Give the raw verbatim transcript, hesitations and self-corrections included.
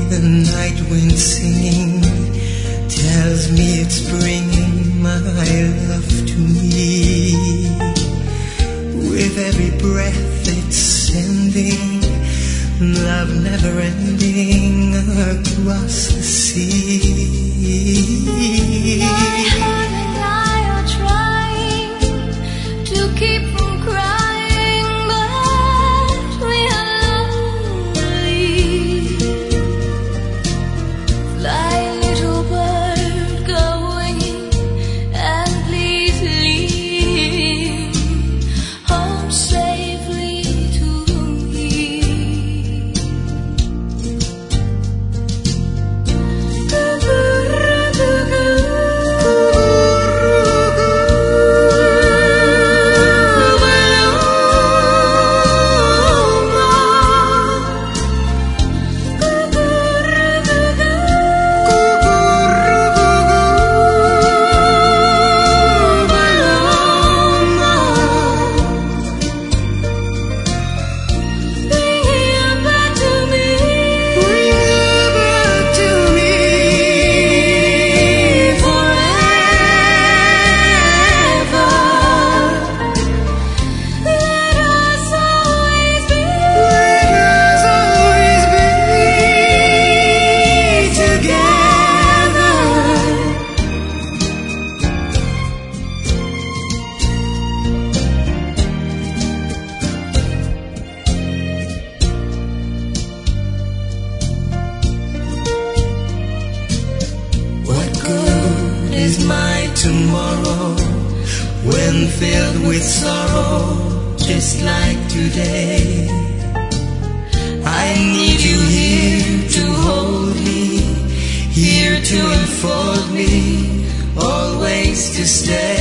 The night wind singing tells me it's bringing my love to me. With every breath it's sending love never ending across the sea. My heart and I are trying to keep from crying, but we are lonely. Fly, little bird, go winging, and please leave home safely to me. Is my tomorrow when filled with sorrow, just like today? I need you here to hold me, here to enfold me, always to stay.